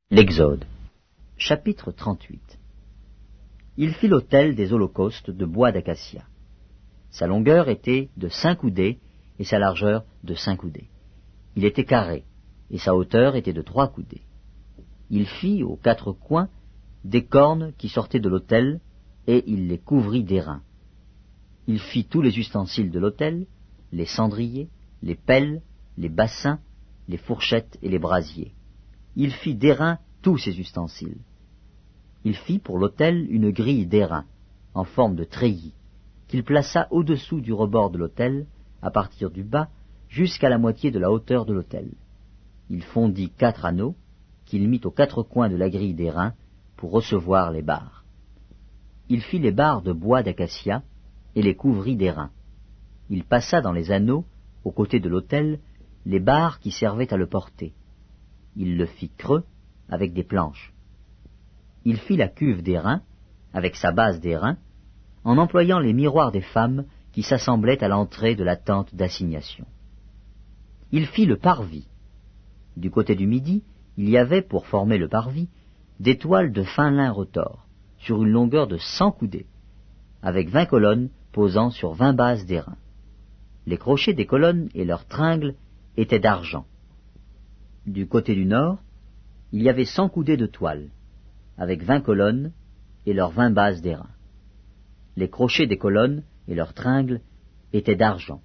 L'Exode, chapitre 38. Il fit l'autel des holocaustes de bois d'acacia. Sa longueur était de 5 coudées et sa largeur de 5 coudées. Il était carré et sa hauteur était de 3 coudées. Il fit aux 4 coins des cornes qui sortaient de l'autel et il les couvrit d'airain. Il fit tous les ustensiles de l'autel, les cendriers, les pelles, les bassins, les fourchettes et les brasiers. Il fit d'airain tous ses ustensiles. Il fit pour l'autel une grille d'airain, en forme de treillis, qu'il plaça au-dessous du rebord de l'autel, à partir du bas, jusqu'à la moitié de la hauteur de l'autel. Il fondit 4 anneaux, qu'il mit aux 4 coins de la grille d'airain, pour recevoir les barres. Il fit les barres de bois d'acacia, et les couvrit d'airain. Il passa dans les anneaux, aux côtés de l'autel, les barres qui servaient à le porter. Il le fit creux avec des planches. Il fit la cuve d'airain, avec sa base d'airain, en employant les miroirs des femmes qui s'assemblaient à l'entrée de la tente d'assignation. Il fit le parvis. Du côté du midi, il y avait, pour former le parvis, des toiles de fin lin retors, sur une longueur de 100 coudées, avec 20 colonnes posant sur 20 bases d'airain. Les crochets des colonnes et leurs tringles étaient d'argent. Du côté du nord, il y avait 100 coudées de toile, avec 20 colonnes et leurs 20 bases d'airain. Les crochets des colonnes et leurs tringles étaient d'argent.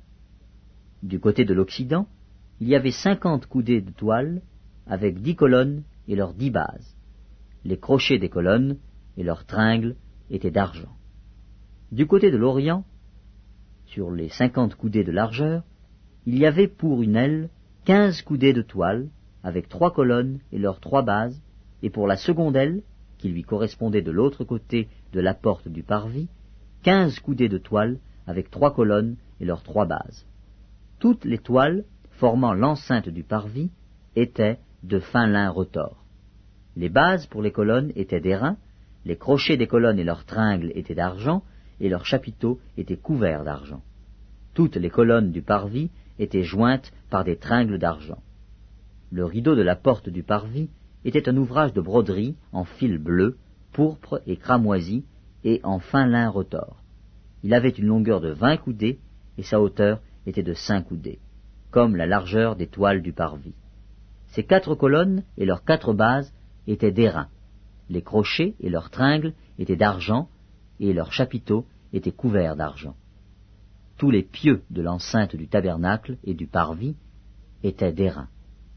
Du côté de l'occident, il y avait 50 coudées de toile, avec 10 colonnes et leurs 10 bases. Les crochets des colonnes et leurs tringles étaient d'argent. Du côté de l'orient, sur les 50 coudées de largeur, il y avait pour une aile 15 coudées de toile, avec 3 colonnes et leurs 3 bases, et pour la seconde aile, qui lui correspondait de l'autre côté de la porte du parvis, 15 coudées de toile, avec 3 colonnes et leurs 3 bases. Toutes les toiles formant l'enceinte du parvis étaient de fin lin retors. Les bases pour les colonnes étaient d'airain, les crochets des colonnes et leurs tringles étaient d'argent, et leurs chapiteaux étaient couverts d'argent. Toutes les colonnes du parvis étaient jointes par des tringles d'argent. Le rideau de la porte du parvis était un ouvrage de broderie en fil bleu, pourpre et cramoisi, et en fin lin retors. Il avait une longueur de 20 coudées, et sa hauteur était de 5 coudées, comme la largeur des toiles du parvis. Ces 4 colonnes et leurs 4 bases étaient d'airain. Les crochets et leurs tringles étaient d'argent, et leurs chapiteaux étaient couverts d'argent. Tous les pieux de l'enceinte du tabernacle et du parvis étaient d'airain.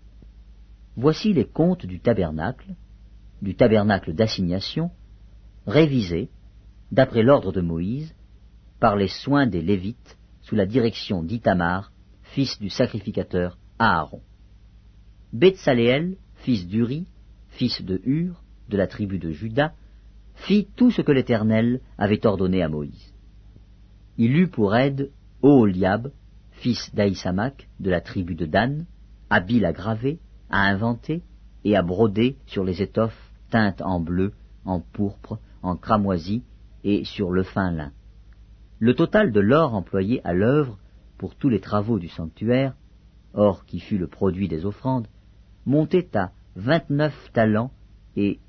Voici les comptes du tabernacle d'assignation, révisés, d'après l'ordre de Moïse, par les soins des Lévites, sous la direction d'Ithamar, fils du sacrificateur Aaron. Betsaléel, fils d'Uri, fils de Hur, de la tribu de Juda, fit tout ce que l'Éternel avait ordonné à Moïse. Il eut pour aide Oholiab, fils d'Ahisamach, de la tribu de Dan, habile à graver, à inventer et à broder sur les étoffes teintes en bleu, en pourpre, en cramoisi et sur le fin lin. Le total de l'or employé à l'œuvre pour tous les travaux du sanctuaire, or qui fut le produit des offrandes, montait à 29 talents et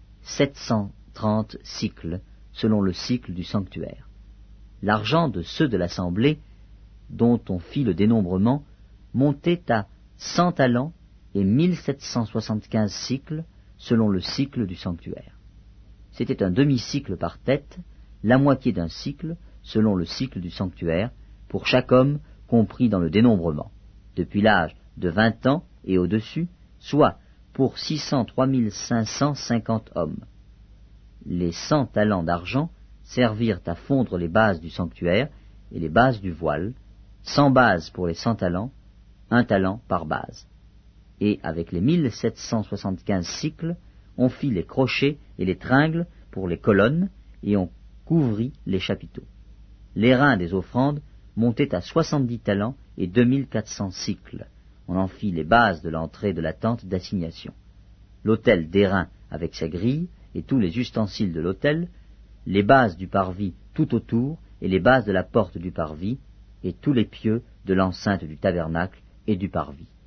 730 cycles, selon le cycle du sanctuaire. L'argent de ceux de l'assemblée, dont on fit le dénombrement, montait à 100 talents et 1775 cycles, selon le cycle du sanctuaire. C'était un demi-cycle par tête, la moitié d'un cycle, selon le cycle du sanctuaire, pour chaque homme compris dans le dénombrement, depuis l'âge de 20 ans et au-dessus, soit pour 603 550 hommes. Les 100 talents d'argent servirent à fondre les bases du sanctuaire et les bases du voile, 100 bases pour les 100 talents, 1 talent par base. Et avec les 1775 cycles, on fit les crochets et les tringles pour les colonnes, et on couvrit les chapiteaux. L'airain des offrandes montait à 70 talents et 2400 cycles. On en fit les bases de l'entrée de la tente d'assignation. L'autel d'airain avec sa grille et tous les ustensiles de l'autel, les bases du parvis tout autour et les bases de la porte du parvis, et tous les pieux de l'enceinte du tabernacle et du parvis.